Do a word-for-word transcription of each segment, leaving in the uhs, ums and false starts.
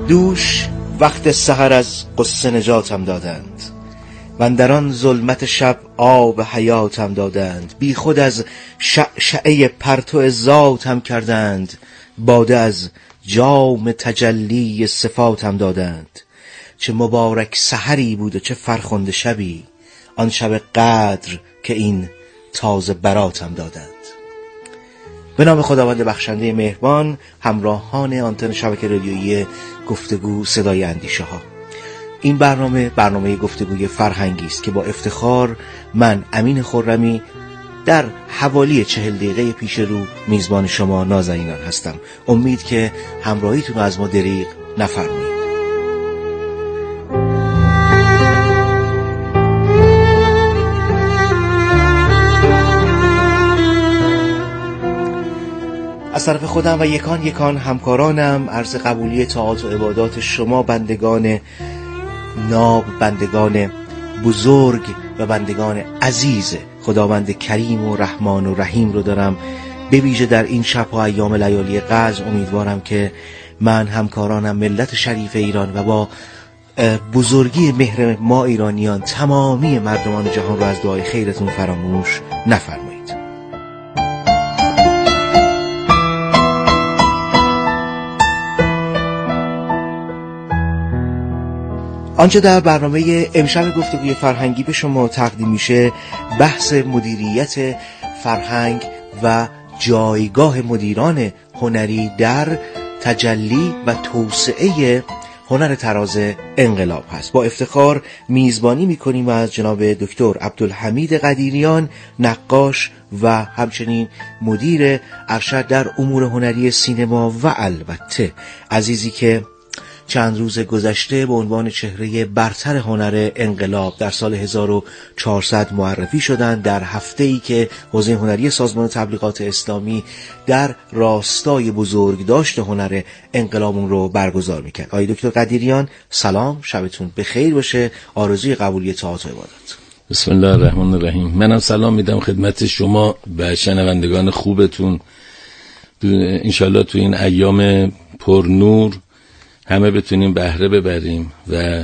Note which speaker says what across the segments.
Speaker 1: دوش وقت سحر از قصه نجاتم دادند، من در آن ظلمت شب آب حیاتم دادند. بی خود از شعشعه پرتو ذاتم کردند، باده از جام تجلی صفاتم دادند. چه مبارک سحری بود و چه فرخنده شبی، آن شب قدر که این تازه براتم دادند. به نام خداوند بخشنده مهربان، همراهان آنتن شبکه رادیویی گفتگو صدای اندیشه ها، این برنامه برنامه گفتگوی فرهنگی است که با افتخار من امین خرمی در حوالی چهل دقیقه پیش رو میزبان شما نازنینان هستم. امید که همراهیتون رو از ما دریغ نفرمایید. از طرف خودم و یکان یکان همکارانم عرض قبولی طاعات و عبادات شما بندگان ناب، بندگان بزرگ و بندگان عزیز خداوند کریم و رحمان و رحیم رو دارم. به ویژه در این شب و ایام لیالی قدر امیدوارم که من، همکارانم، ملت شریف ایران و با بزرگی مهر ما ایرانیان تمامی مردمان جهان رو از دعای خیرتون فراموش نفرمایید. آنچه در برنامه امشب گفتگوی فرهنگی به شما تقدیم میشه بحث مدیریت فرهنگ و جایگاه مدیران هنری در تجلی و توسعه هنر طراز انقلاب هست. با افتخار میزبانی میکنیم از جناب دکتر عبدالحمید قدیریان، نقاش و همچنین مدیر ارشد در امور هنری سینما و البته عزیزی که چند روز گذشته به عنوان چهره برتر هنر انقلاب در سال هزار و چهارصد معرفی شدند، در هفته‌ای که حوزه هنری سازمان تبلیغات اسلامی در راستای بزرگداشت هنر انقلابون رو برگزار میکرد. آقای دکتر قدیریان سلام، شبتون بخیر باشه، آرزوی قبولی طاعات و عبادت.
Speaker 2: بسم الله الرحمن الرحیم. منم سلام میدم خدمت شما و شنوندگان خوبتون. انشالله تو این ایام پرنور همه بتونیم بهره ببریم و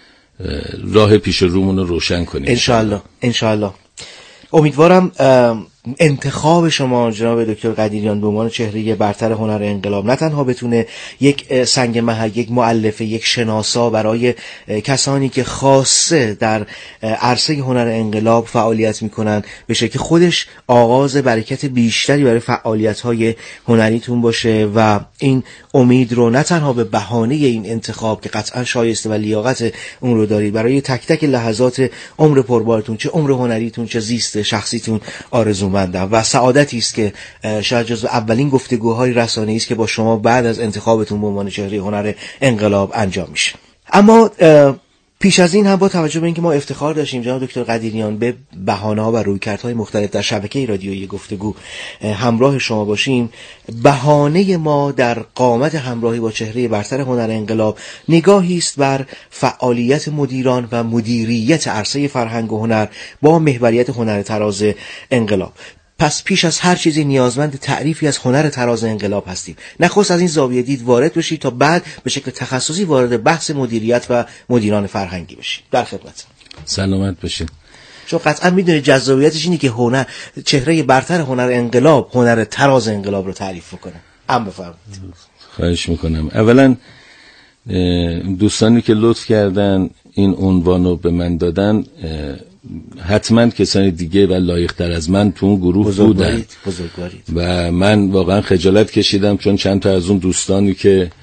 Speaker 2: راه پیش رومون رو روشن کنیم
Speaker 1: انشالله. انشالله. امیدوارم انتخاب شما جناب دکتر قدیریان به عنوان چهره برتر هنر انقلاب نه تنها بتونه یک سنگ محک، یک مؤلفه، یک شناسا برای کسانی که خاصه در عرصه هنر انقلاب فعالیت میکنن بشه که خودش آغاز برکت بیشتری برای فعالیت‌های هنریتون باشه و این امید رو نه تنها به بهانه این انتخاب که قطعا شایسته و لیاقت اون رو دارید برای تک تک لحظات عمر پربارتون، چه عمر هنریتون چه زیست شخصیتون آرزو مندم و سعادتی است که شاید جزو اولین گفتگوهای رسانه‌ای است که با شما بعد از انتخابتون به عنوان چهره هنر انقلاب انجام میشه. اما پیش از این هم با توجه به اینکه ما افتخار داشتیم جناب دکتر قدیریان به بهانه‌ها و رویکردهای مختلف در شبکه رادیویی گفتگو همراه شما باشیم، بهانه ما در قامت همراهی با چهره برتر هنر انقلاب نگاهی است بر فعالیت مدیران و مدیریت عرصه فرهنگ و هنر با محوریت هنر طراز انقلاب. پس پیش از هر چیزی نیازمند تعریفی از هنر طراز انقلاب هستیم. نخست از این زاویه دید وارد بشید تا بعد به شکل تخصصی وارد بحث مدیریت و مدیران فرهنگی بشید. در خدمت.
Speaker 2: سلامت باشید.
Speaker 1: چون قطعا میدونید جذابیتش اینه که هنر چهره برتر هنر انقلاب هنر طراز انقلاب رو تعریف کنه. ام بفرمایید.
Speaker 2: خواهش میکنم. اولا دوستانی که لطف کردن این عنوان رو به من دادن حتما کسانی دیگه و لایق‌تر از من تو اون گروه بودن و من واقعا خجالت کشیدم چون چند تا از اون دوستانی که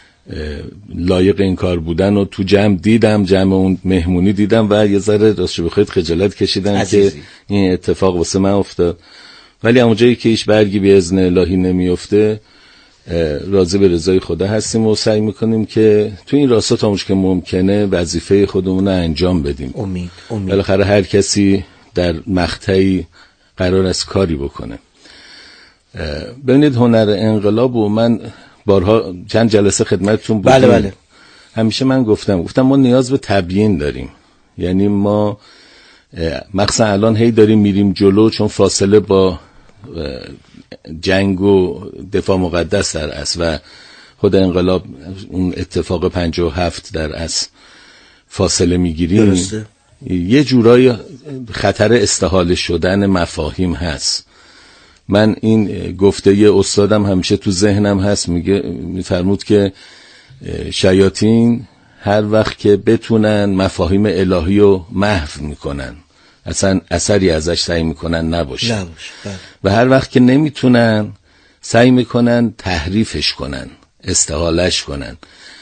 Speaker 2: لایق این کار بودن و تو جمع دیدم، جمع اون مهمونی دیدم و یه ذره راستش بخواید خجالت کشیدم عزیزی. که این اتفاق واسه من افتاد، ولی اونجایی که هیچ برگی به اذن الهی نمیفته راضی به رضای خدا هستیم و سعی میکنیم که تو این راستا تا اونجا که ممکنه وظیفه خودمون رو انجام بدیم.
Speaker 1: امید امید
Speaker 2: بالاخره هر کسی در مقطعی قرار است کاری بکنه. ببینید هنر انقلاب و من بارها چند جلسه خدمتتون بودیم.
Speaker 1: بله بله.
Speaker 2: همیشه من گفتم گفتم ما نیاز به تبیین داریم، یعنی ما مخصوصا الان هی داریم میریم جلو چون فاصله با جنگ و دفاع مقدس در است و خود انقلاب اون اتفاق پنجاه و هفت در اصل فاصله میگیریم. درسته. یه جورای خطر استحاله شدن مفاهیم هست. من این گفته استادم همیشه تو ذهنم هست، میگه میفرمود که شیاطین هر وقت که بتونن مفاهیم الهی رو محو میکنن، اصلا اثری ازش سعی میکنن نباشه، نباشه. و هر وقت که نمیتونن سعی میکنن تحریفش کنن، استحالش کنن،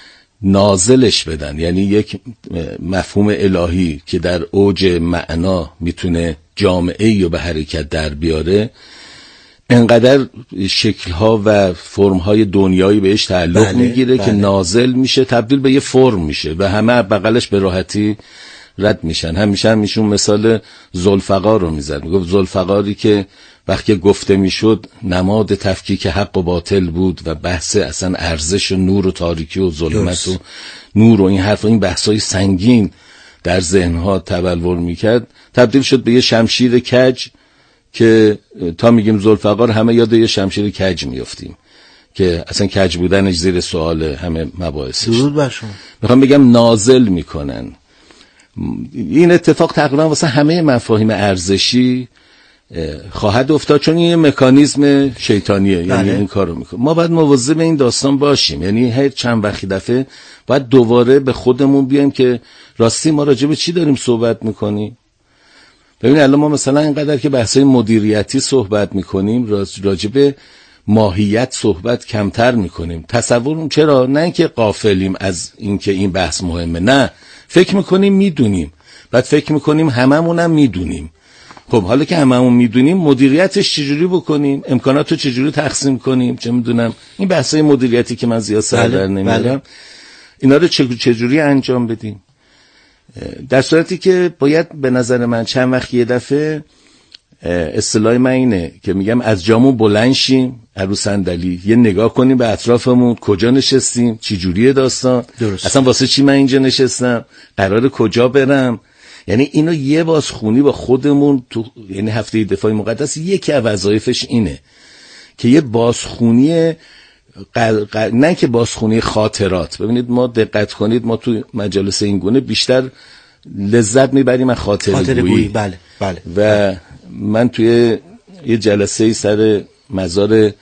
Speaker 2: نازلش بدن. یعنی یک مفهوم الهی که در اوج معنا میتونه جامعه‌ای رو به حرکت در بیاره، انقدر شکل‌ها و فرم‌های دنیایی بهش تعلق بله، میگیره بله. که نازل میشه، تبدیل به یه فرم میشه و همه بغلش به راحتی رد میشن. همیشه همیشون مثال ذوالفقار رو میزد، میگفت ذوالفقاری که وقتی گفته میشد نماد تفکیک حق و باطل بود و بحث اصلا ارزش و نور و تاریکی و ظلمت و نور و این حرف و این بحثای سنگین در ذهنها تبلور میکرد، تبدیل شد به یه شمشیر کج که تا میگیم ذوالفقار همه یاد یه شمشیر کج میافتیم که اصلا کج بودنش زیر سوال همه مباحثش.
Speaker 1: درود بر شما.
Speaker 2: میخوام بگم نازل میکنن. این اتفاق تقریبا واسه همه مفاهیم ارزشی خواهد افتاد، چون این مکانیزم شیطانیه. بله. یعنی این کارو میکنه. ما باید مواظب این داستان باشیم، یعنی هر چند وقتی دفعه باید دوباره به خودمون بیایم که راستی ما راجع به چی داریم صحبت میکنیم. ببینید الان ما مثلا اینقدر که بحثای مدیریتی صحبت میکنیم، راجع به ماهیت صحبت کمتر میکنیم. تصور چرا؟ نه اینکه غافلیم از اینکه این بحث مهمه، نه، فکر میکنیم میدونیم، بعد فکر میکنیم هممونم میدونیم. خب حالا که هممون میدونیم مدیریتش چجوری بکنیم، امکاناتو چجوری تقسیم کنیم، چه میدونم این بحثای مدیریتی که من زیاد سر در نمیارم، بله. اینا رو چجوری انجام بدیم، در صورتی که باید به نظر من چند وقت یه دفعه اصطلاح من اینه که میگم از جامون بلند شیم، رو صندلی یه نگاه کنیم به اطرافمون، کجا نشستیم، چی جوریه داستان، درست. اصلا واسه چی من اینجا نشستم، قراره کجا برم. یعنی اینو یه بازخونی با خودمون تو، یعنی هفته دفاع مقدس یکی از وظایفش اینه که یه بازخونی قل... قل... نه که بازخونی خاطرات. ببینید ما دقت کنید، ما تو مجالس این گونه بیشتر لذت میبریم از خاطره, خاطره گویی.
Speaker 1: بله بله.
Speaker 2: و من توی یه جلسه سر مزار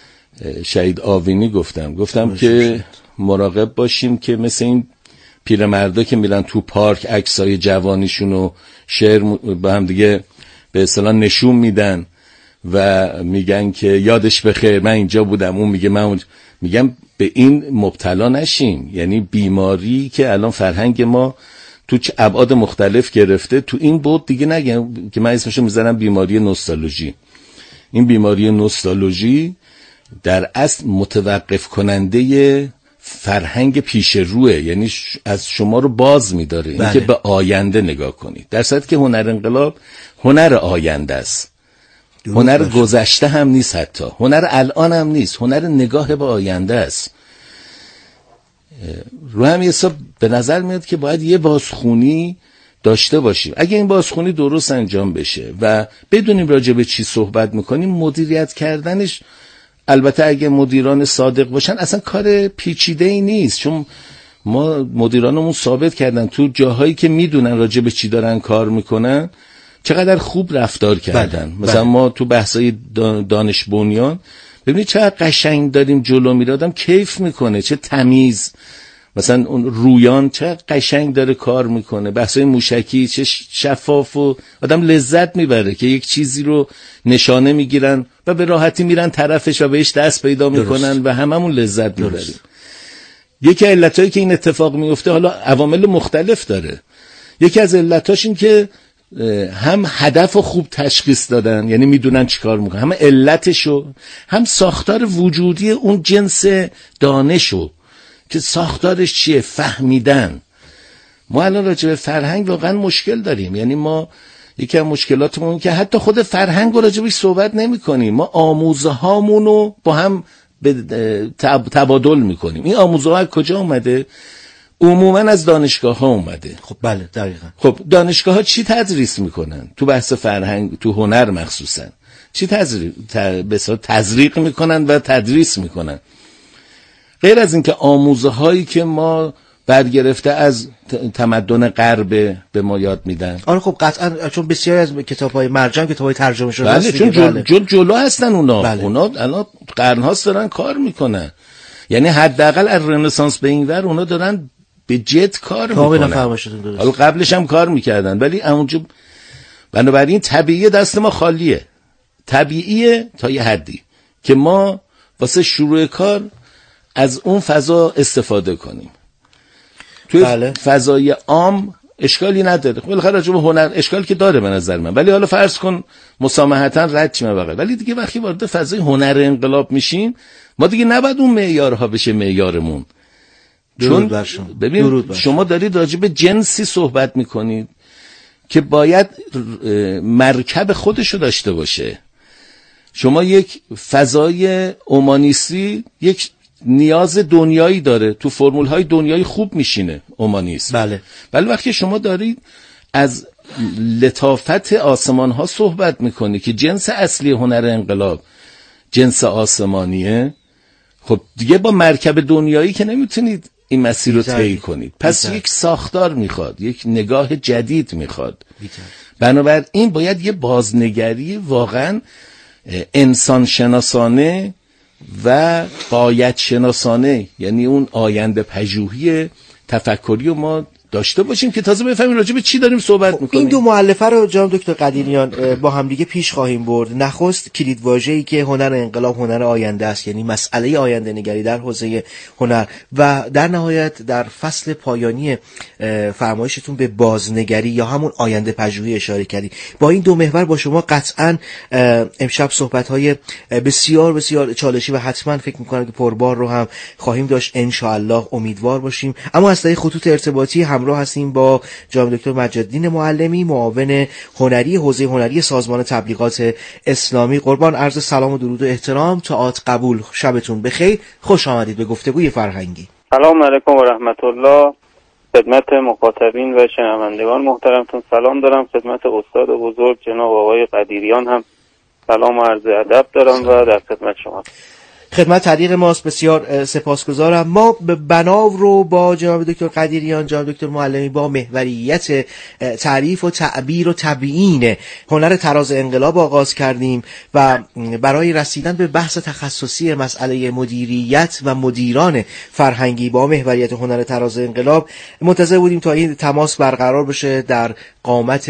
Speaker 2: شهید آوینی گفتم گفتم که مراقب باشیم که مثل این پیرمردا که میرن تو پارک عکسای جوانیشون رو شعر با هم دیگه به اصطلاح نشون میدن و میگن که یادش بخیر من اینجا بودم، اون میگه من اونجا. میگم به این مبتلا نشیم. یعنی بیماری که الان فرهنگ ما تو چه ابعاد مختلف گرفته، تو این بود دیگه نگم که من اسمشو میذارم بیماری نوستالژی. این بیماری نوستالژی در اصل متوقف کننده فرهنگ پیش روه، یعنی از شما رو باز میداره. بله. اینکه به آینده نگاه کنید، در صورتی که هنر انقلاب هنر آینده است، هنر باشه. گذشته هم نیست، حتی هنر الان هم نیست، هنر نگاه به آینده است. رو هم حساب به نظر میاد که باید یه بازخونی داشته باشیم. اگه این بازخونی درست انجام بشه و بدونیم راجع به چی صحبت میکنیم، مدیریت کردنش، البته اگه مدیران صادق باشن اصلا کار پیچیده ای نیست، چون ما مدیرانمون ثابت کردن تو جاهایی که میدونن راجع به چی دارن کار میکنن چقدر خوب رفتار کردن. بله. مثلا بله. ما تو بحثای دانش بنیان ببینید چقدر قشنگ داریم جلو میره، آدم کیف میکنه، چه تمیز. مثلا اون رویان چقدر قشنگ داره کار میکنه، بحثای موشکی چه شفاف و آدم لذت میبره که یک چیزی رو نشانه میگیرن و به راحتی میرن طرفش و بهش دست پیدا میکنن و هممون لذت میبریم. یکی از علتایی که این اتفاق میفته حالا عوامل مختلف داره. یکی از علتاش این که هم هدف خوب تشخیص دادن، یعنی میدونن چیکار میکنن، هم علتشو، هم ساختار وجودی اون جنس دانشو که ساختارش چیه فهمیدن. ما الان راجع به فرهنگ واقعا مشکل داریم. یعنی ما یکی از مشکلاتمون که حتی خود فرهنگ رو راجع بهش صحبت نمی کنیم، ما آموزه هامونو با هم تبادل میکنیم. این آموزه ها کجا اومده؟ عموما از دانشگاه ها اومده.
Speaker 1: خب بله دقیقاً.
Speaker 2: خب دانشگاه ها چی تدریس میکنن تو بحث فرهنگ، تو هنر مخصوصا چی تزریق تزریق میکنن و تدریس میکنن؟ غیر از اینکه آموزه هایی که ما برگرفته از تمدن غرب به ما یاد میدن.
Speaker 1: آره خب قطعا، چون بسیاری از کتاب‌های مرجم کتاب‌های ترجمه شده
Speaker 2: بله، چون جل... جل... جلو هستن اونا.
Speaker 1: بله.
Speaker 2: اونا الان قرن‌هاست دارن کار میکنن. یعنی حداقل از رنسانس به این ور اونا دارن به جد کار میکنن. حالا قبلش هم کار میکردن ولی اونجا، بنابراین طبیعیه دست ما خالیه. طبیعیه تا یه حدی که ما واسه شروع کار از اون فضا استفاده کنیم. توی بله. فضای عام اشکالی نداره. بالاخره راجع به هنر اشکال که داره به نظر من، ولی حالا فرض کن مسامحتاً رد شیم واقعا. ولی دیگه وقتی وارد فضای هنر انقلاب میشیم ما دیگه نباید اون معیارها بشه معیارمون. چون ببین شما دارید راجع به جنسی صحبت میکنید که باید مرکب خودشو داشته باشه. شما یک فضای اومانیستی یک نیاز دنیایی داره، تو فرمول های دنیایی خوب میشینه اومانیست.
Speaker 1: بله.
Speaker 2: ولی وقتی شما دارید از لطافت آسمان ها صحبت میکنی که جنس اصلی هنر انقلاب جنس آسمانیه، خب دیگه با مرکب دنیایی که نمیتونید این مسیر رو طی کنید. پس بیتر. یک ساختار میخواد، یک نگاه جدید میخواد. بنابراین باید یه بازنگری واقعا انسان شناسانه و غایت شناسانه، یعنی اون آینده پژوهی تفکری رو ما داشته باشیم که تازه بفهمیم راجع به چی داریم صحبت میکنیم.
Speaker 1: این دو مؤلفه رو جناب دکتر قدیریان با هم دیگه پیش خواهیم برد. نخست کلیدواژه‌ای که هنر انقلاب هنر آینده است، یعنی مسئله آینده نگری در حوزه هنر، و در نهایت در فصل پایانی فرمایشتون به بازنگری یا همون آینده پژوهی اشاره کردید. با این دو محور با شما قطعاً امشب صحبت‌های بسیار بسیار چالشی و حتما فکر می‌کنم که پربار رو هم خواهیم داشت ان شاء الله. امیدوار باشیم. اما از طریق خطوط ارتباطی همراه هستیم با جناب دکتر مجدالدین معلمی، معاون هنری حوزه هنری سازمان تبلیغات اسلامی. قربان عرض سلام و درود و احترام، طاعت قبول. شبتون بخیر، خوش آمدید به گفتگوی فرهنگی.
Speaker 3: سلام علیکم و رحمت الله. خدمت مخاطبین و شنوندگان محترمتون سلام دارم. خدمت استاد بزرگ جناب آقای قدیریان هم سلام و عرض ادب دارم و در خدمت شما.
Speaker 1: خدمت تعلیق ماست، بسیار سپاسگزارم. ما بناو رو با جناب دکتر قدیریان، جناب دکتر معلمی با محوریت تعریف و تعبیر و تبیین هنر تراز انقلاب آغاز کردیم و برای رسیدن به بحث تخصصی مسئله مدیریت و مدیران فرهنگی با محوریت هنر تراز انقلاب منتظر بودیم تا این تماس برقرار بشه. در قامت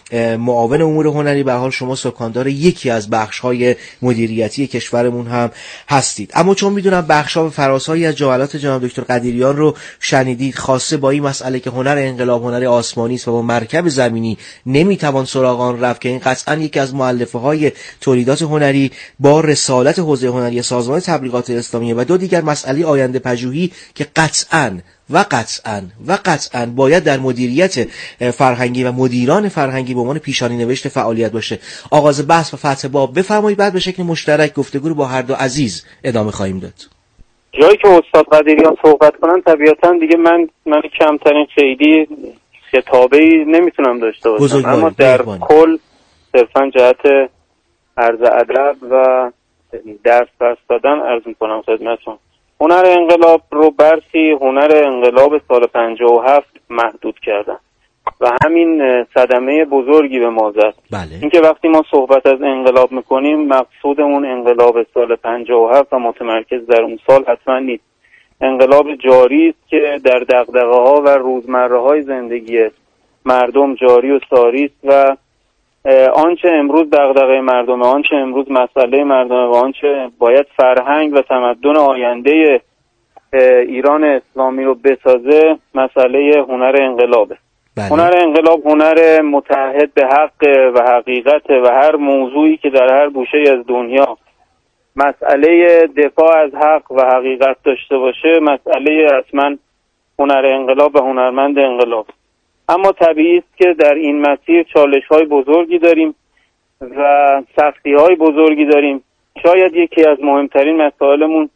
Speaker 1: معاون امور هنری به حال شما سکاندار یکی از بخش‌های مدیریتی کشورمون هم هست. اما چون میدونم بخشا و فرازهایی از جملات جناب دکتر قدیریان رو شنیدید، خاصه با این مسئله که هنر انقلاب هنر آسمانی است و با مرکب زمینی نمیتوان سراغ آن رفت، که این قطعا یکی از مؤلفه های تولیدات هنری با رسالت حوزه هنری سازمان تبلیغات اسلامی و دو دیگر مسئله آینده پژوهی که قطعا و قطعا و قطعا باید در مدیریت فرهنگی و مدیران فرهنگی به عنوان پیشانی نوشت فعالیت باشه. آغاز بحث و فتح باب بفرمایید، بعد به شکل مشترک گفتگو رو با هر دو عزیز ادامه خواهیم داد.
Speaker 3: جایی که استاد قدیریان صحبت کنن طبیعتا دیگه من من کمترین خیلی خطابه‌ای نمیتونم داشته باشم، اما در کل صرفا جهت عرض ادب و درس درس دادن عرض میکنم خدمتتون. هنر انقلاب رو برسی هنر انقلاب سال پنجاه و هفت محدود کردن و همین صدمه بزرگی به ما زد.
Speaker 1: بله.
Speaker 3: اینکه وقتی ما صحبت از انقلاب میکنیم مقصودمون انقلاب سال پنجاه و هفت و متمرکز در اون سال حتما نیست. انقلاب جاری است که در دغدغه‌ها و روزمره‌های زندگی مردم جاری و ساری است و آنچه امروز دغدغه مردمه، آنچه امروز مسئله مردمه و آنچه باید فرهنگ و تمدن آینده ایران اسلامی رو بسازه مسئله هنر انقلابه. بله. هنر انقلاب هنر متحد به حق و حقیقت و هر موضوعی که در هر گوشه از دنیا مسئله دفاع از حق و حقیقت داشته باشه مسئله اصلا هنر انقلاب و هنرمند انقلاب. اما طبیعی است که در این مسیر چالش‌های بزرگی داریم و سختی‌های بزرگی داریم. شاید یکی از مهمترین مسائلمون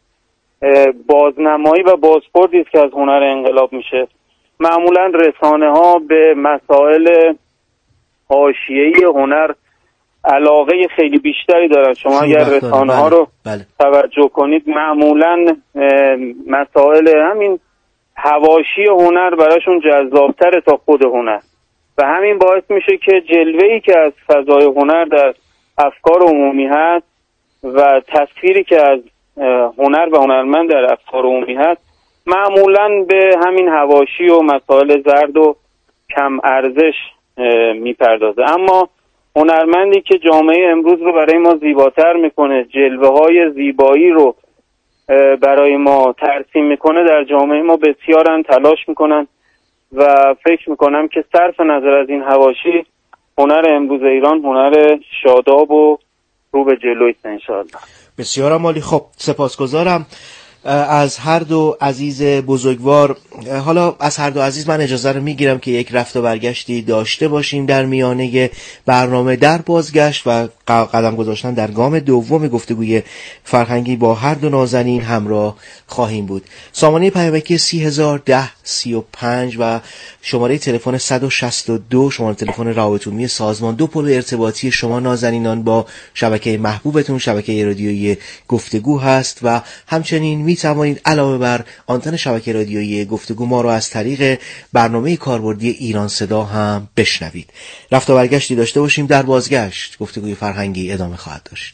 Speaker 3: بازنمایی و بازخوردی است که از هنر انقلاب میشه. معمولاً رسانه‌ها به مسائل حاشیه‌ای هنر علاقه خیلی بیشتری دارن. شما اگر رسانه ها رو بله. توجه کنید معمولا مسائل همین حواشی هنر براشون جذابتره تا خود هنر و همین باعث میشه که جلوه‌ای که از فضای هنر در افکار عمومی هست و تصویری که از هنر و هنرمند در افکار عمومی هست معمولا به همین حواشی و مسائل زرد و کم ارزش میپردازه. اما هنرمندی که جامعه امروز رو برای ما زیباتر میکنه، جلوه‌های زیبایی رو برای ما ترسیم میکنه، در جامعه ما بسیارن تلاش میکنن و فکر میکنم که صرف نظر از این حواشی هنر امروز ایران هنر شاداب و رو به جلوی است انشاءالله.
Speaker 1: بسیار عالی. خب سپاسگزارم از هر دو عزیز بزرگوار. حالا از هر دو عزیز من اجازه رو میگیرم که یک رفت و برگشتی داشته باشیم در میانه برنامه. در بازگشت و قدم گذاشتن در گام دوم گفتگوی فرهنگی با هر دو نازنین همراه خواهیم بود. سامانه پیامکی سی هزار ده سی و پنج و شماره تلفن صد و شصت و دو شماره تلفن رابط عمومی سازمان، دو پل ارتباطی شما نازنینان با شبکه محبوبتون، شبکه رادیویی گفتگو هست و همچنین می توانید علاوه بر آنتن شبکه رادیویی گفتگو ما را از طریق برنامه کاربردی ایران صدا هم بشنوید. رفت و برگشتی داشته باشیم. در بازگشت گفتگوی فرهنگی ادامه خواهد داشت.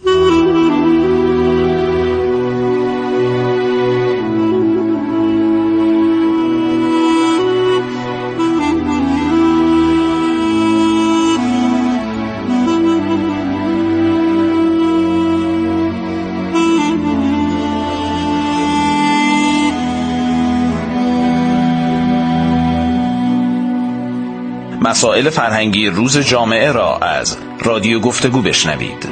Speaker 4: مسائل فرهنگی روز جامعه را از رادیو گفتگو بشنوید.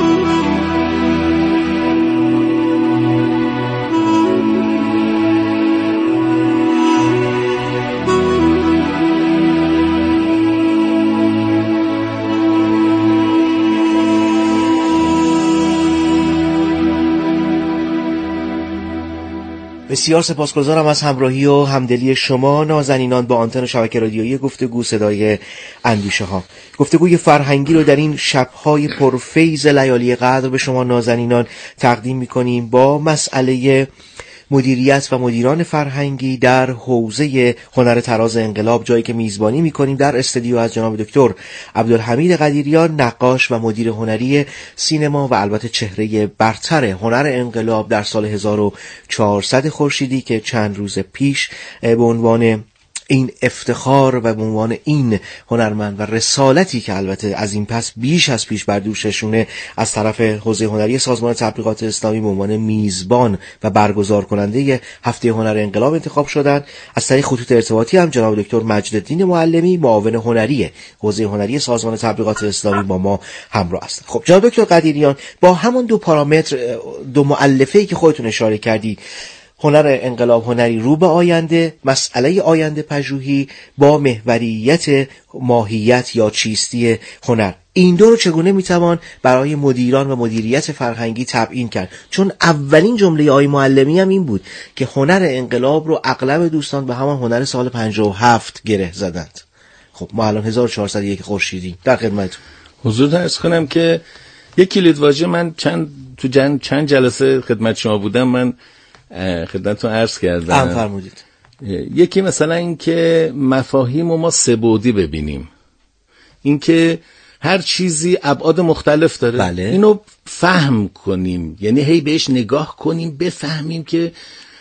Speaker 1: بسیار سپاسگزارم از همراهی و همدلی شما نازنینان با آنتن شبکه رادیویی گفتگو صدای اندیشه ها. گفتگوی فرهنگی رو در این شب‌های پرفیض لیالی قدر به شما نازنینان تقدیم می‌کنیم با مسئله مدیریت و مدیران فرهنگی در حوزه هنر تراز انقلاب، جایی که میزبانی میکنیم در استودیو از جناب دکتر عبدالحمید قدیریان، نقاش و مدیر هنری سینما و البته چهره برتر هنر انقلاب در سال هزار و چهارصد خورشیدی که چند روز پیش به عنوان این افتخار و به عنوان این هنرمند و رسالتی که البته از این پس بیش از پیش بر دوششونه از طرف حوزه هنری سازمان تبلیغات اسلامی به عنوان میزبان و برگزار کننده هفته هنر انقلاب انتخاب شدند. از طریق خطوط ارتباطی هم جناب دکتر مجدالدین معلمی، معاون هنری حوزه هنری سازمان تبلیغات اسلامی با ما همراه هستند. خب جناب دکتر قدیریان، با همون دو پارامتر، دو مؤلفه‌ای که خودتون اشاره کردی، هنر انقلاب هنری رو به آینده، مسئله آینده پژوهی با محوریت ماهیت یا چیستی هنر، این دو رو چگونه میتوان برای مدیران و مدیریت فرهنگی تبیین کرد؟ چون اولین جمله آقای معلمی هم این بود که هنر انقلاب رو اغلب دوستان به همان هنر سال پنجاه و هفت گره زدند. خب ما الان هزار و چهارصد و یک خورشیدی. در خدمتتون.
Speaker 2: حضور عرض کنم که یک کلیدواژه من چند تو چند چند جلسه خدمت شما بودم، من خدمتتون عرض کردم.
Speaker 1: هم فرمودید.
Speaker 2: یکی مثلا این که مفاهیم رو ما سه‌بعدی ببینیم، این که هر چیزی ابعاد مختلف داره.
Speaker 1: بله.
Speaker 2: اینو فهم کنیم، یعنی هی بهش نگاه کنیم بفهمیم که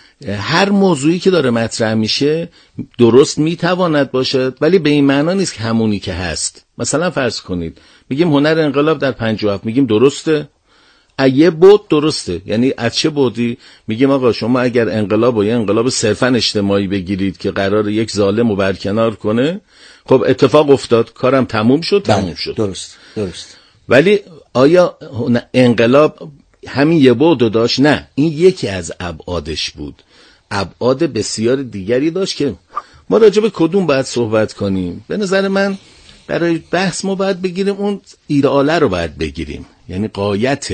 Speaker 2: هر موضوعی که داره مطرح میشه درست میتواند باشد، ولی به این معنا نیست که همونی که هست. مثلا فرض کنید میگیم هنر انقلاب در پنجاه و هفت، میگیم درسته؟ یه بود درسته، یعنی از چه بودی؟ میگیم آقا شما اگر انقلاب و یه انقلاب صرفا اجتماعی بگیرید که قرار یک ظالم رو برکنار کنه، خب اتفاق افتاد، کارم تموم شد. تموم شد.
Speaker 1: درست درست.
Speaker 2: ولی آیا انقلاب همین یه بود داشت؟ نه، این یکی از ابعادش بود. ابعاد بسیار دیگری داشت که ما راجع به کدوم باید صحبت کنیم. به نظر من برای بحث ما باید بگیریم اون ایدئاله رو باید بگیریم، یعنی غایت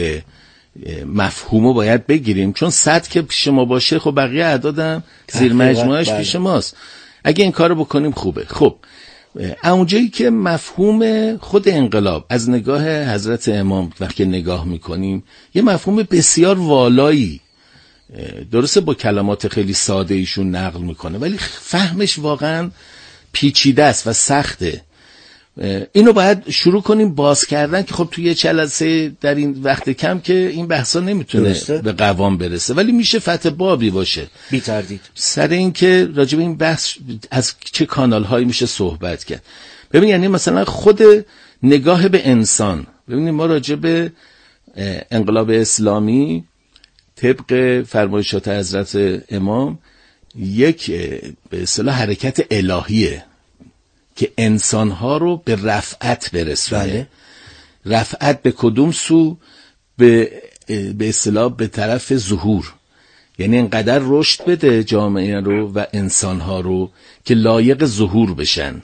Speaker 2: مفهومو باید بگیریم، چون صد که پیش ما باشه خب بقیه اعدادم زیر مجموعش پیش ماست. اگه این کارو بکنیم خوبه. خب اونجایی که مفهوم خود انقلاب از نگاه حضرت امام وقتی نگاه میکنیم یه مفهوم بسیار والایی، درسته با کلمات خیلی ساده ایشون نقل میکنه ولی فهمش واقعا پیچیده است و سخته. اینو باید شروع کنیم باز کردن که خب توی یه جلسه در این وقت کم که این بحثا نمیتونه درسته؟ به قوام برسه، ولی میشه فتح بابی باشه
Speaker 1: بی تردید
Speaker 2: سر این که راجب این بحث از چه کانال هایی میشه صحبت کرد. ببین یعنی مثلا خود نگاه به انسان، ببینید ما راجب انقلاب اسلامی طبق فرمایشات حضرت امام یک به اصطلاح حرکت الهیه که انسانها رو به رفعت برسونه. بله. رفعت به کدوم سو؟ به به اصطلاح به طرف ظهور، یعنی انقدر رشد بده جامعه رو و انسانها رو که لایق ظهور بشن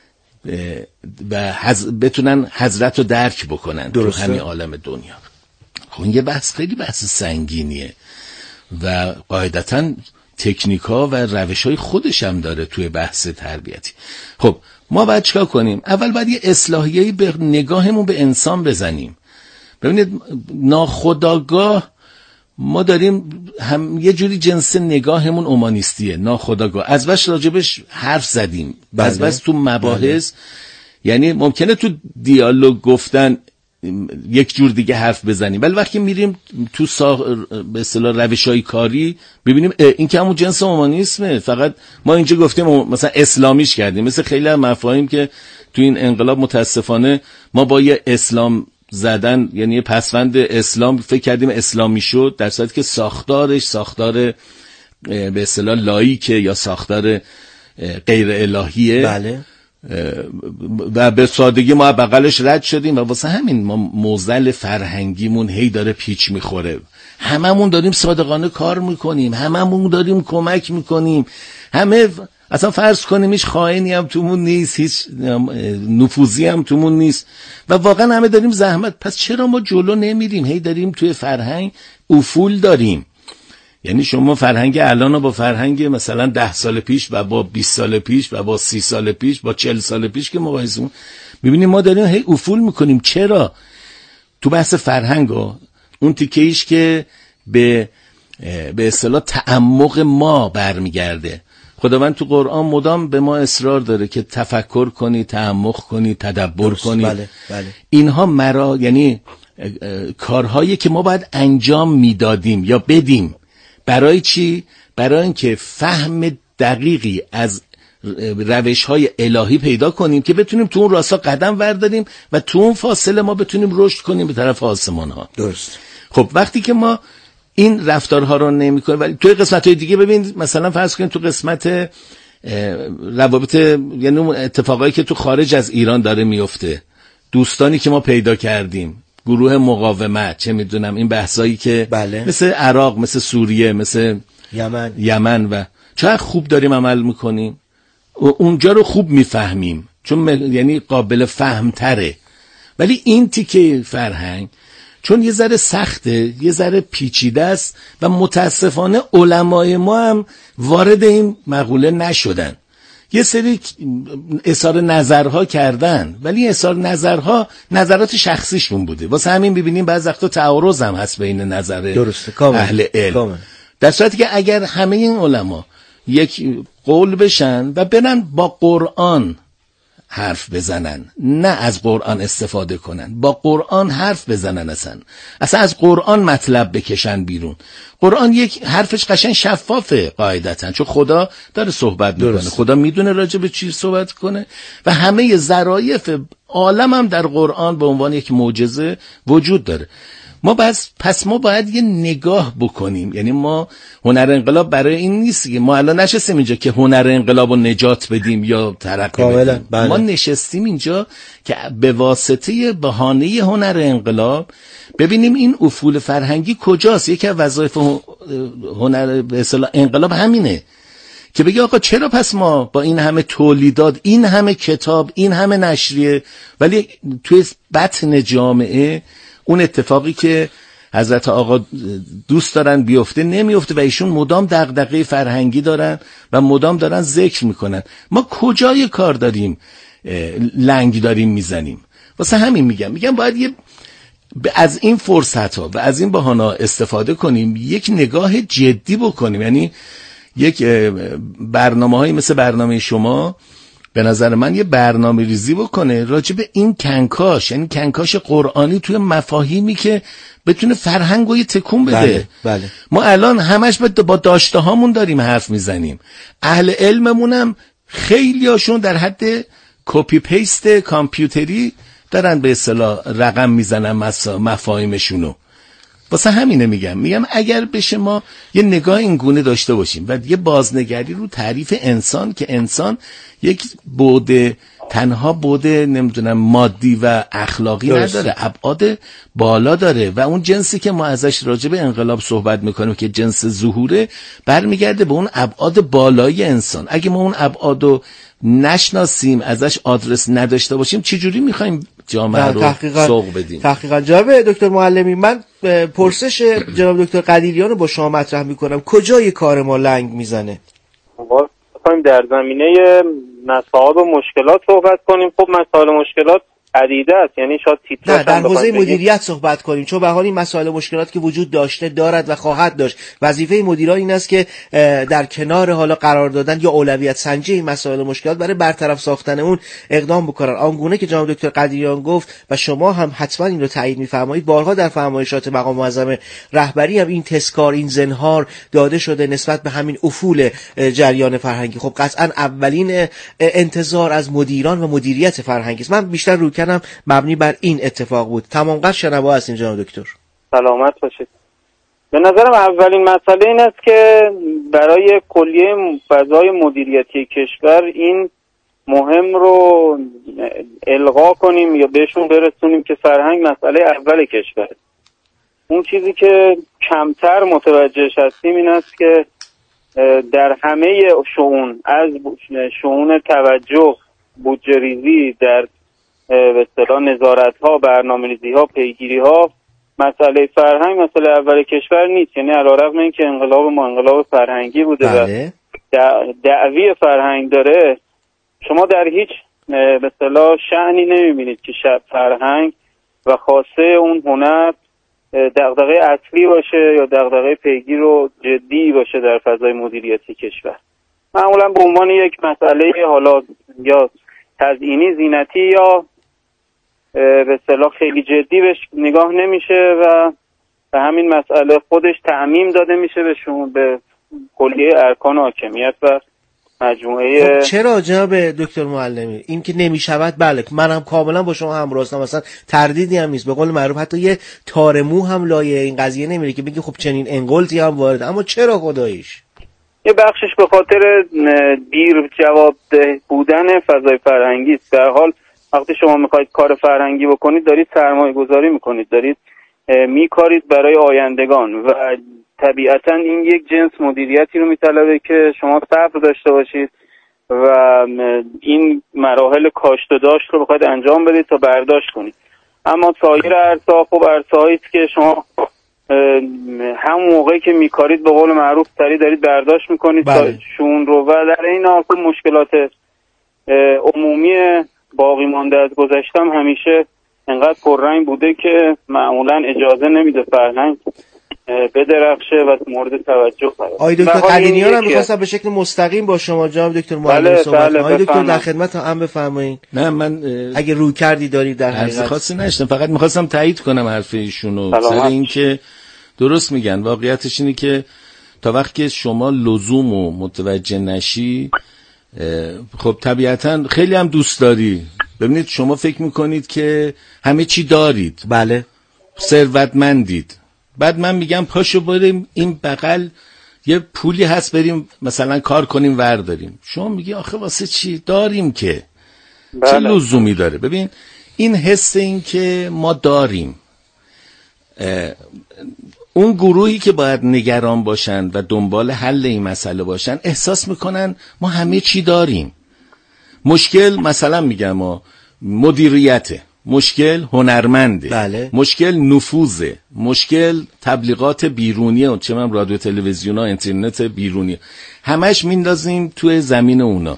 Speaker 2: و حز... بتونن حضرت رو درک بکنن تو همین عالم دنیا. خب یه بحث خیلی بحث سنگینیه و قاعدتاً تکنیکا و روش‌های خودش هم داره توی بحث تربیتی. خب ما باید چیکار کنیم؟ اول باید یه اصلاحیه‌ای به نگاهمون به انسان بزنیم. ببینید ناخودآگاه ما داریم هم یه جوری جنس نگاهمون اومانیستیه، ناخودآگاه از بس راجبش حرف زدیم، از بس تو مباحث بله. یعنی ممکنه تو دیالوگ گفتن یک جور دیگه حرف بزنیم ولی وقتی میریم تو سا... به اصطلاح روش‌های کاری ببینیم این که همون جنس اومانیسمه، فقط ما اینجا گفتیم مثلا اسلامیش کردیم، مثل خیلی از مفاهیم که تو این انقلاب متاسفانه ما با یه اسلام زدن یعنی یه پسوند اسلام فکر کردیم اسلامی شد، در صورتی که ساختارش ساختار به اصطلاح لاییکه یا ساختار غیر الهیه.
Speaker 1: بله.
Speaker 2: و به سادگی ما بغلش رد شدیم و واسه همین ما موزل فرهنگیمون هی داره پیچ میخوره. هممون داریم صادقانه کار میکنیم، هممون داریم کمک میکنیم، همه اصلا فرض کنیم هیچ خائنی هم تومون نیست، هیچ نفوذی هم تومون نیست و واقعا همه داریم زحمت. پس چرا ما جلو نمیریم؟ هی داریم توی فرهنگ افول داریم. یعنی شما فرهنگ الان رو با فرهنگ مثلا ده سال پیش و با بیست سال پیش و با سی سال پیش با چل سال پیش که مقایسه میبینیم ما داریم هی افول میکنیم. چرا؟ تو بحث فرهنگ ها اون تیکه‌ایش که به به اصطلاح تعمق ما برمیگرده. خداوند تو قرآن مدام به ما اصرار داره که تفکر کنی، تعمق کنی، تدبر کنی.
Speaker 1: بله، بله.
Speaker 2: اینها مرا یعنی کارهایی که ما باید انجام میدادیم یا بدیم. برای چی؟ برای اینکه فهم دقیقی از روش‌های الهی پیدا کنیم که بتونیم تو اون راستا قدم برداریم و تو اون فاصله ما بتونیم رشد کنیم به طرف آسمان‌ها.
Speaker 1: درست.
Speaker 2: خب وقتی که ما این رفتارها رو نمی‌کنیم ولی توی قسمت‌های دیگه ببین مثلا فرض کنید تو قسمت روابط یعنی اتفاقایی که تو خارج از ایران داره میفته، دوستانی که ما پیدا کردیم، گروه مقاومت، چه میدونم این بحثایی که
Speaker 1: بله.
Speaker 2: مثل عراق، مثل سوریه، مثل
Speaker 1: یمن
Speaker 2: یمن و چقدر خوب داریم عمل میکنیم، اونجا رو خوب میفهمیم چون یعنی قابل فهم تره. ولی این تیکه فرهنگ چون یه ذره سخته، یه ذره پیچیده است و متاسفانه علمای ما هم وارد این مقوله نشدن. یه سری اظهار نظرها کردن ولی اظهار نظرها نظرات شخصیشون بوده، واسه همین ببینیم بعضی وقتا تعارض هم هست بین نظر
Speaker 1: درسته کامل.
Speaker 2: اهل علم
Speaker 1: کامل.
Speaker 2: در صورتی که اگر همه این علما یک قول بشن و برن با قرآن حرف بزنن، نه از قرآن استفاده کنن، با قرآن حرف بزنن، اصلا اصلا از قرآن مطلب بکشن بیرون. قرآن یک حرفش قشنگ شفافه قاعدتا، چون خدا داره صحبت میکنه، خدا میدونه راجع به چی صحبت کنه و همه ظرایف عالم هم در قرآن به عنوان یک معجزه وجود داره. ما بس پس ما باید یه نگاه بکنیم. یعنی ما هنر انقلاب برای این نیست که ما الان نشستیم اینجا که هنر انقلاب رو نجات بدیم یا ترقی بدیم.
Speaker 1: بله.
Speaker 2: ما نشستیم اینجا که به واسطه بهانه هنر انقلاب ببینیم این افول فرهنگی کجاست. یکی از وظایف هنر به اصطلاح انقلاب همینه که بگی آقا چرا پس ما با این همه تولیدات، این همه کتاب، این همه نشریه، ولی توی بطن جامعه اون اتفاقی که حضرت آقا دوست دارن بیفته نمیفته و ایشون مدام دغدغه فرهنگی دارن و مدام دارن ذکر میکنن. ما کجای کار داریم لنگ داریم میزنیم. واسه همین میگم میگم باید یه از این فرصت ها و از این بهانه‌ها استفاده کنیم، یک نگاه جدی بکنیم. یعنی یک برنامه هایی مثل برنامه شما به نظر من یه برنامه ریزی بکنه راجع به این کنکاش، یعنی کنکاش قرآنی توی مفاهیمی که بتونه فرهنگ رو یه تکون بده.
Speaker 1: بله، بله.
Speaker 2: ما الان همش با داشته هامون داریم حرف میزنیم، اهل علممونم خیلی هاشون در حد کپی پیست کامپیوتری دارن به اصطلاح رقم میزنن مفاهیمشونو. واسه همینه میگم میگم اگر بشه ما یه نگاه این گونه داشته باشیم و یه بازنگری رو تعریف انسان، که انسان یک بعد تنها بعد نمیدونم مادی و اخلاقی درست. نداره، ابعاد بالا داره و اون جنسی که ما ازش راجع به انقلاب صحبت میکنیم که جنس ظهوره برمیگرده به اون ابعاد بالایی انسان. اگه ما اون ابعادو نشناسیم، ازش آدرس نداشته باشیم، چجوری میخوایم جامعه رو سوق بدیم؟
Speaker 1: تحقیقا جناب دکتر معلمی، من پرسش جناب دکتر قدیریان رو با شما مطرح میکنم. کجای کار ما لنگ میزنه؟
Speaker 3: ما میخوایم در زمینه مسائل و مشکلات صحبت کنیم. خب مسائل و مشکلات عدیده است، یعنی شاید تیتراژ
Speaker 1: نه در حوزه مدیریت صحبت کنیم، چون به حال این مسائل مشکلات که وجود داشته دارد و خواهد داشت. وظیفه مدیران این است که در کنار حالا قرار دادن یا اولویت سنجی این مسائل مشکلات برای برطرف ساختن اون اقدام بکنن. آنگونه که جناب دکتر قدیریان گفت و شما هم حتما این رو تایید می‌فرمایید، بارها در فرمایشات مقام معظم رهبری هم این تذکار، این زنهار داده شده نسبت به همین افول جریان فرهنگی. خب قطعا اولین انتظار از مدیران و مدیریت فرهنگی است. من بیشتر رو کنم مبنی بر این اتفاق بود. تمام قدر شنوا هستین جناب دکتر.
Speaker 3: سلامت باشید. به نظرم اولین مسئله این است که برای کلیه فضای مدیریتی کشور این مهم رو القا کنیم یا بهشون برسونیم که فرهنگ مسئله اول کشور. اون چیزی که کمتر متوجهش هستیم این است که در همه شؤون، از شؤون توجه، بودجه ریزی، در به اصطلاح نظارت‌ها، برنامه‌ریزی‌ها، پیگیری‌ها، مسئله فرهنگ مسئله اول کشور نیست. یعنی علی‌رغم اینکه انقلاب ما انقلاب فرهنگی بوده بله. و دعوی فرهنگ داره، شما در هیچ به اصطلاح شأنی نمی‌بینید که فرهنگ و خاصه اون هنر دغدغه اصلی باشه یا دغدغه پیگیر و جدی باشه در فضای مدیریتی کشور. معمولاً به عنوان یک مسئله حالا یا تزیینی، زینتی یا به اصطلاح خیلی جدی بهش نگاه نمیشه و به همین مسئله خودش تعمیم داده میشه به شما، به کلیه ارکان حاکمیت و مجموعه.
Speaker 1: خب چرا جناب دکتر معلمی این که نمیشود؟ بله منم کاملا با شما همراه هستم، مثلا تردیدی هم نیست. به قول معروف حتی یه تار مو هم لایه این قضیه نمیره که بگی خب چنین انگلتی هم وارد. اما چرا خداییش؟
Speaker 3: یه بخشش به خاطر دیر جواب ده بودن فضای فرهنگی است. در حال وقتی شما میخواید کار فرهنگی بکنید دارید سرمایه گذاری میکنید، دارید میکارید برای آیندگان و طبیعتا این یک جنس مدیریتی رو میطلبه که شما صبر داشته باشید و این مراحل کاشت و داشت رو بخواید انجام بدید تا برداشت کنید. اما سایر ارزها خب ارزهایی است که شما هم موقعی که میکارید به قول معروف سریع دارید برداشت میکنید بله. شون رو و در این حال مشکلات عمومی باقی مانده از گذشتم همیشه انقدر پررنگ بوده که معمولا اجازه نمیده فرهنگ بدرخشه و مورد توجه قرار.
Speaker 1: آقای دکتر قدیریان هم می‌خواستم به شکل مستقیم با شما جناب دکتر معلمی صحبت کنم. آقای دکتر در خدمت هم بفرمایید.
Speaker 2: نه من
Speaker 1: اگه روی کردی دارید در حقیقت
Speaker 2: خاصی نشدم، فقط می‌خواستم تایید کنم حرف ایشونو سر این که درست میگن. واقعیتش اینه که تا وقتی که شما لزوم و متوجه نشی خب طبیعتا خیلی هم دوست داری. ببینید شما فکر میکنید که همه چی دارید،
Speaker 1: بله
Speaker 2: ثروتمندید، بعد من میگم پاشو بریم این بغل یه پولی هست بریم مثلا کار کنیم ورداریم، شما میگی آخه واسه چی داریم که بله. چه لزومی داره؟ ببین این حس این که ما داریم، اون گروهی که باید نگران باشن و دنبال حل این مسئله باشن احساس میکنن ما همه چی داریم. مشکل مثلا میگم ما مدیریته، مشکل هنرمنده،
Speaker 1: بله.
Speaker 2: مشکل نفوذه، مشکل تبلیغات بیرونیه، چه من رادیو تلویزیون ها اینترنت بیرونی، همش میندازیم توی زمین اونا.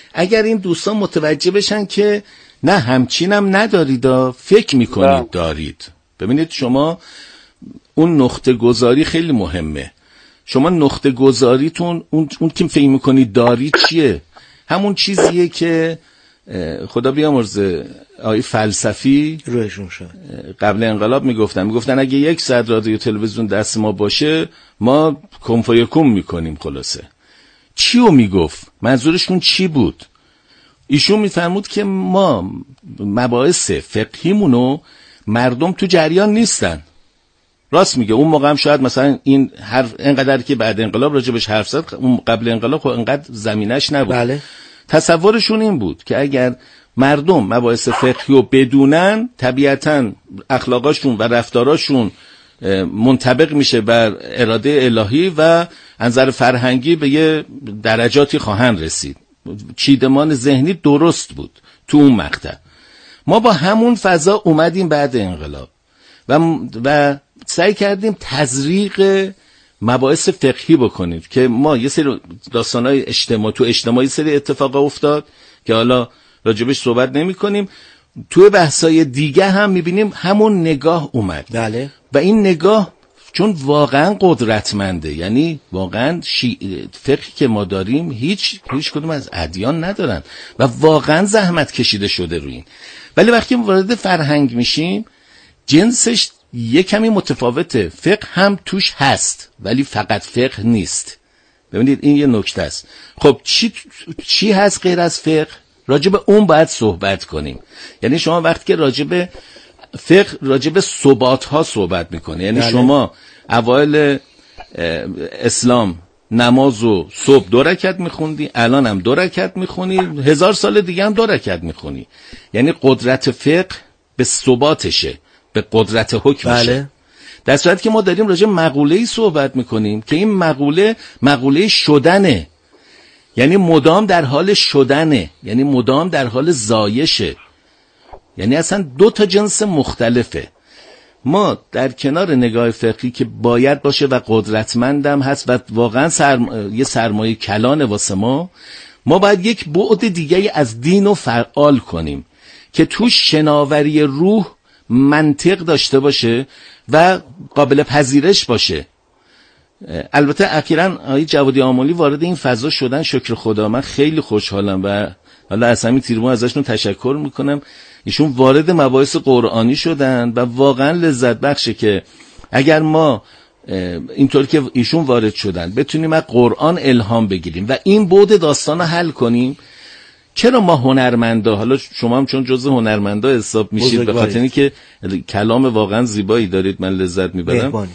Speaker 2: اگر این دوستان متوجه بشن که نه همچینم ندارید، فکر میکنید دارید. ببینید شما اون نقطه گذاری خیلی مهمه. شما نقطه گذاریتون اون اون که فکر میکنید دارید چیه؟ همون چیزیه که خدا بیامرزه آقای فلسفی
Speaker 1: روشون شد
Speaker 2: قبل انقلاب میگفتن میگفتن اگه یک صد رادیو تلویزیون دست ما باشه ما کنفایکوم میکنیم. خلاصه چیو میگفت؟ منظورشون چی بود؟ ایشون میفرمود که ما مباحث فقهیمونو مردم تو جریان نیستن. راست میگه. اون موقع هم شاید مثلا این حرف اینقدر که بعد انقلاب راجبش حرف زد، اون قبل انقلاب خب اینقدر زمینش نبود.
Speaker 1: بله.
Speaker 2: تصورشون این بود که اگر مردم مباحث فقهی رو بدونن طبیعتاً اخلاقاشون و رفتاراشون منطبق میشه بر اراده الهی و انظر فرهنگی به یه درجاتی خواهند رسید. چیدمان ذهنی درست بود تو اون مقطع. ما با همون فضا اومدیم بعد انقلاب و و سعی کردیم تزریق مباحث فقهی بکنیم که ما یه سری داستانای اجتماعی تو اجتماعی سری اتفاقا افتاد که حالا راجبش صحبت نمی کنیم. توی بحثای دیگه هم میبینیم همون نگاه اومد.
Speaker 1: بله.
Speaker 2: و این نگاه چون واقعا قدرتمنده، یعنی واقعا شی... فقهی که ما داریم هیچ هیچ کدوم از ادیان ندارن و واقعا زحمت کشیده شده روی این. ولی وقتی وارد فرهنگ میشیم جنسش یه کمی متفاوته. فقه هم توش هست ولی فقط فقه نیست. ببینید این یه نکته است. خب چی چی هست غیر از فقه؟ راجع به اون باید صحبت کنیم. یعنی شما وقتی که راجع به فقه راجع به ثبات ها صحبت میکنه، یعنی بله. شما اوایل اسلام نماز و صبح دو رکعت میخوندی، الان هم دو رکعت میخونی، هزار سال دیگه هم دو رکعت میخونی. یعنی قدرت فقه به ثباتشه، به قدرت حکمشه.
Speaker 1: بله.
Speaker 2: در صورتی که ما داریم راجع به مقوله‌ای صحبت میکنیم که این مقوله مقوله شدنه، یعنی مدام در حال شدنه، یعنی مدام در حال زایشه، یعنی اصلا دو تا جنس مختلفه. ما در کنار نگاه فقهی که باید باشه و قدرتمندم هست و واقعا سرم... یه سرمایه کلانه واسه ما، ما باید یک بعد دیگه از دین رو فعال کنیم که توش شناوری روح منطق داشته باشه و قابل پذیرش باشه. البته اخیراً آقای جوادی آملی وارد این فضا شدن، شکر خدا. من خیلی خوشحالم و حالا از همین تیرمو ازشون تشکر میکنم. ایشون وارد مباحث قرآنی شدن و واقعا لذت بخشه که اگر ما اینطور که ایشون وارد شدن بتونیم از قرآن الهام بگیریم و این بعد داستان رو حل کنیم. چرا ما هنرمندا، حالا شما هم چون جزء هنرمندا حساب میشید به خاطر اینکه کلام واقعا زیبایی دارید، من لذت میبرم.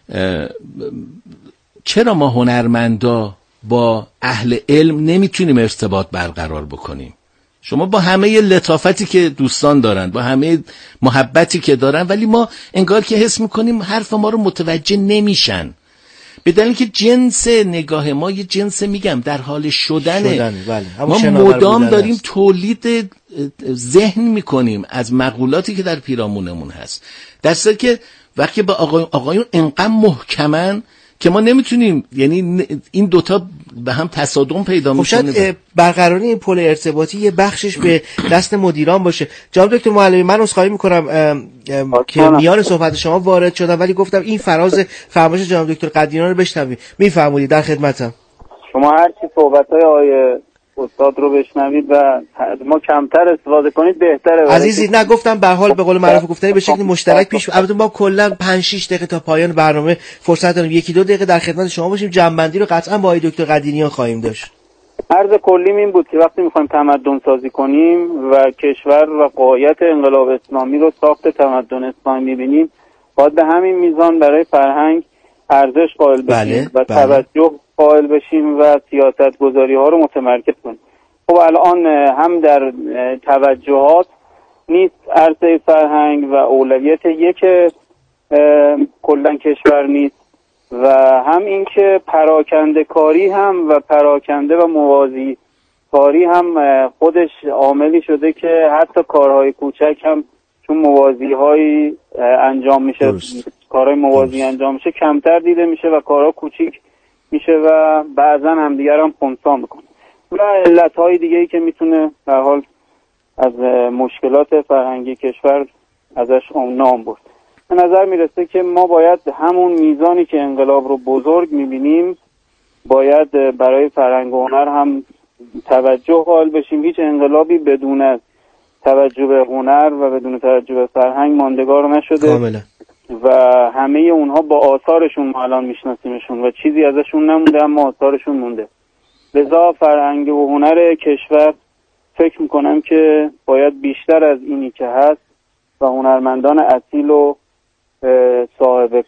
Speaker 2: چرا ما هنرمندا با اهل علم نمیتونیم ارتباط برقرار بکنیم؟ شما با همه لطافتی که دوستان دارن، با همه محبتی که دارن، ولی ما انگار که حس میکنیم حرف ما رو متوجه نمیشن، به دلیل که جنس نگاه ما یه جنس میگم در حال شدنه.
Speaker 1: شدن، بله.
Speaker 2: ما مدام داریم است. تولید ذهن میکنیم از مقولاتی که در پیرامونمون هست، در صورتی که وقتی با آقای آقایون انقدر محکمن که ما نمیتونیم، یعنی این دوتا به هم تصادم پیدا میکنه.
Speaker 1: خب شاید برقراری این پل ارتباطی یه بخشش به دست مدیران باشه. جناب دکتر معلمی، من عذرخواهی میکنم که میان صحبت شما وارد شدم، ولی گفتم این فراز فرمایش جناب دکتر قدیریان رو بشنویم. میفرمایید، در خدمتم.
Speaker 3: شما هر چی صحبت‌های آقای استاد رو بشنوید و ما کمتر استفاده کنید بهتره.
Speaker 1: عزیزی نگفتم، به حال به قول معروف گفتنی به شکل مشترک پیش. البته ما کلا پنج شش دقیقه تا پایان برنامه فرصت داریم، یکی دو دقیقه در خدمت شما باشیم. جنبندی رو قطعا با آقای دکتر قدیریان خواهیم داشت.
Speaker 3: عرض کلیم این بود که وقتی میخوایم تمدن سازی کنیم و کشور و قایت انقلاب اسلامی رو ساخت تمدن اسلامی میبینیم، باید به همین میزان برای فرهنگ ارزش قائل بشیم. بله، و بله. توجه قائل بشیم و سیاست گذاری ها رو متمرکز کنیم. خب الان هم در توجهات نیست عرصه فرهنگ و اولویت یک کلن کشور نیست، و هم این که پراکنده کاری هم و پراکنده و موازی کاری هم خودش عاملی شده که حتی کارهای کوچک هم چون موازی هایی انجام میشه، درست. کارهای موازی درست. انجام میشه کمتر دیده میشه و کارها کوچیک میشه و بعضا همدیگر هم خنثی میکنه. و علتهای دیگه‌ای که میتونه به هر حال از مشکلات فرهنگی کشور ازش نام برد. به نظر میرسه که ما باید همون میزانی که انقلاب رو بزرگ میبینیم باید برای فرهنگ و هنر هم توجه قائل بشیم. هیچ انقلابی بدون توجه به هنر و بدون توجه به فرهنگ ماندگار نشده
Speaker 1: کاملا.
Speaker 3: و همه اونها با آثارشون ما الان میشناسیمشون و چیزی ازشون نمونده اما آثارشون مونده. لذا فرهنگ و هنر کشور فکر میکنم که باید بیشتر از اینی که هست و هنرمندان اصیل و صاحب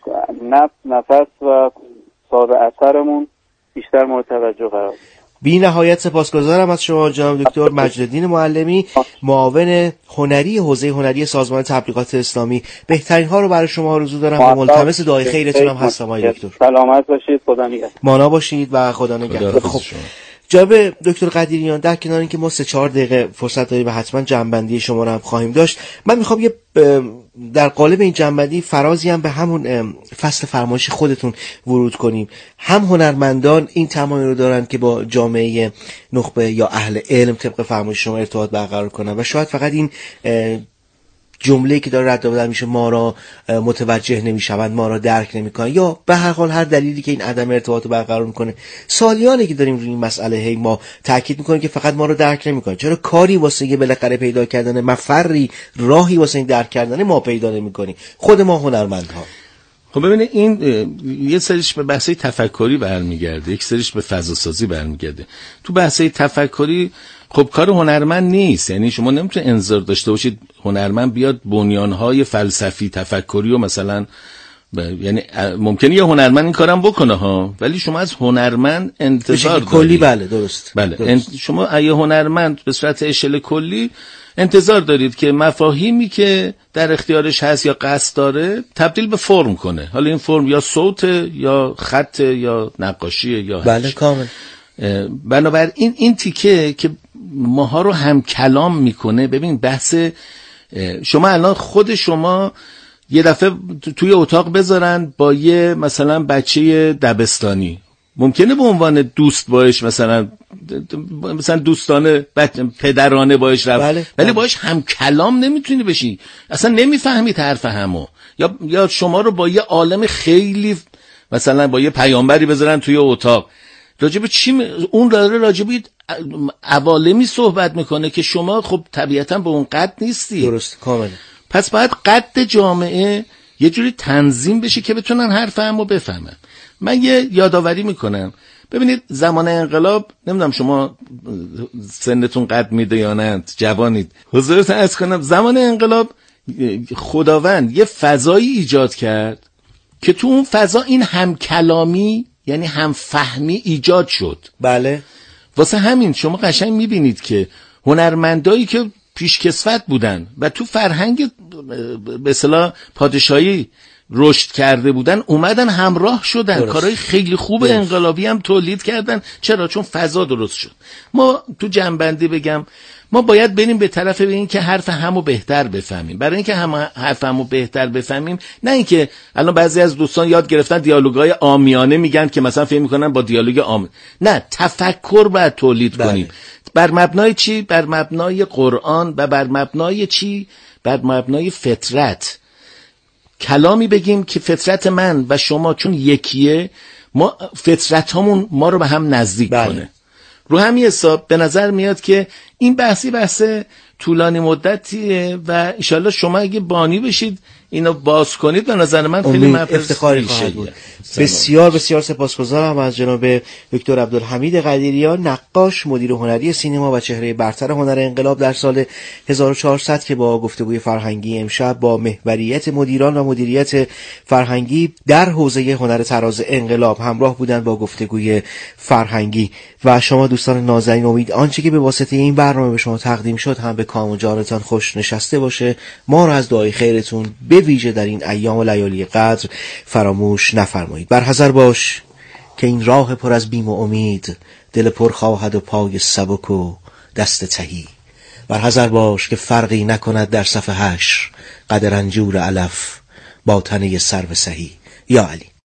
Speaker 3: نفس و صاحب اثرمون بیشتر مورد توجه قرار بده.
Speaker 1: بی نهایت سپاسگزارم از شما جناب دکتر مجدالدین معلمی، معاون هنری حوزه هنری سازمان تبلیغات اسلامی. بهترین ها رو برای شما آرزو دارم و ملتمس دعای خیرتون هم هستم آقای دکتر.
Speaker 3: سلامت باشید، خدا نگهدار.
Speaker 1: مانا باشید و خدا نگهدار. خب جناب دکتر قدیریان، در کنار اینکه ما سه چهار دقیقه فرصت داریم و حتما جنبندی شما رو هم خواهیم داشت، من میخوام یه در قالب این جنبندی فرازی هم به همون فصل فرمایش خودتون ورود کنیم. هم هنرمندان این تمایل رو دارن که با جامعه نخبه یا اهل علم طبق فرمایش شما ارتباط برقرار کنن و شاید فقط این جمله‌ای که داره رد و بدل میشه ما را متوجه نمیشوند، ما را درک نمیکنن، یا به هر حال هر دلیلی که این عدم ارتباط رو برقرار میکنه. سالیانه که داریم روی این مسئله هی ما تاکید میکنیم که فقط ما رو درک نمیکنن. چرا کاری واسه یه بالاخره پیدا کردن مفری، راهی واسه این درک کردن ما پیدا نمیکنیم خود ما هنرمندها؟
Speaker 2: خب ببینید این یه سریش به بحثای تفکری برمیگرده، یک سریش به فضا سازی برمیگرده. تو بحثای تفکری خب کار هنرمند نیست، یعنی شما نمیتونید انتظار داشته باشید هنرمند بیاد بنیانهای فلسفی تفکری و مثلا ب... یعنی ممکنه یه هنرمند این کارم بکنه ها، ولی شما از هنرمند انتظار دارید
Speaker 1: کلی. بله درست
Speaker 2: بله
Speaker 1: درست.
Speaker 2: انت... شما اگه هنرمند به صورت اشل کلی انتظار دارید که مفاهیمی که در اختیارش هست یا قصد داره تبدیل به فرم کنه. حالا این فرم یا صوت یا خط یا نقاشی یا
Speaker 1: بله کامل.
Speaker 2: بنابراین این این تیکه که ماها رو هم کلام میکنه. ببین بحث شما الان خود شما یه دفعه توی اتاق بذارن با یه مثلا بچه دبستانی، ممکنه به عنوان دوست باش مثلا مثلا دوستانه پدرانه باش رفت،
Speaker 1: بله،
Speaker 2: ولی
Speaker 1: بله.
Speaker 2: باش هم کلام نمیتونی بشی، اصلا نمیفهمی طرف همو. یا یا شما رو با یه عالم خیلی مثلا با یه پیامبری بذارن توی اتاق، راجب چی م... اون داره راجب عوالمی صحبت میکنه که شما خب طبیعتا به اون قد نیستی.
Speaker 1: درست کاملا.
Speaker 2: پس باید قد جامعه یه جوری تنظیم بشه که بتونن حرف همو بفهمن. من یه یادآوری میکنم، ببینید زمان انقلاب، نمیدونم شما سنتون قد میده یا نه، جوانید، حضورتون عرض کنم زمان انقلاب خداوند یه فضایی ایجاد کرد که تو اون فضا این هم کلامی یعنی هم فهمی ایجاد شد.
Speaker 1: بله.
Speaker 2: واسه همین شما قشنگ میبینید که هنرمندایی که پیشکسوت بودن و تو فرهنگ به اصطلاح پادشاهی رشد کرده بودن اومدن همراه شدن، درست. کارهای خیلی خوب درست. انقلابی هم تولید کردن. چرا؟ چون فضا درست شد. ما تو جنبندی بگم ما باید بریم به طرف این که حرف همو بهتر بفهمیم. برای اینکه هم حرف همو بهتر بفهمیم، نه اینکه الان بعضی از دوستان یاد گرفتن دیالوگای عامیانه میگن که مثلا فکر میکنن با دیالوگ عام، نه، تفکر باید تولید بله. کنیم. بر مبنای چی؟ بر مبنای قرآن و بر مبنای چی؟ بر مبنای فطرت. کلامی بگیم که فطرت من و شما چون یکیه، ما فطرت همون ما رو به هم نزدیک بله. کنه. رو همین حساب به نظر میاد که این بحثی بحث طولانی مدتیه و انشالله شما اگه بانی بشید اینو باز کنید، به نظر من خیلی
Speaker 1: افتخاری خواهد بود. بسیار بسیار سپاسگزارم از جناب دکتر عبدالحمید قدیریان، نقاش، مدیر هنری سینما و چهره برتر هنر انقلاب در سال هزار و چهارصد که با گفتگوی فرهنگی امشب با محوریت مدیران و مدیریت فرهنگی در حوزه هنر طراز انقلاب همراه بودند با گفتگوی فرهنگی. و شما دوستان نازنین، امید آنچه که به واسطه این برنامه به شما تقدیم شد هم به کام و جانتان خوش نشسته باشه. ما را از دعای خیرتون به ویژه در این ایام و لیالی قدر فراموش نفرمایید. برحذر باش که این راه پر از بیم و امید، دل پر خواهد و پای سبک و دست تهی. برحذر باش که فرقی نکند در صف حشر قد رنجور علف با تنه سرو سهی. یا علی.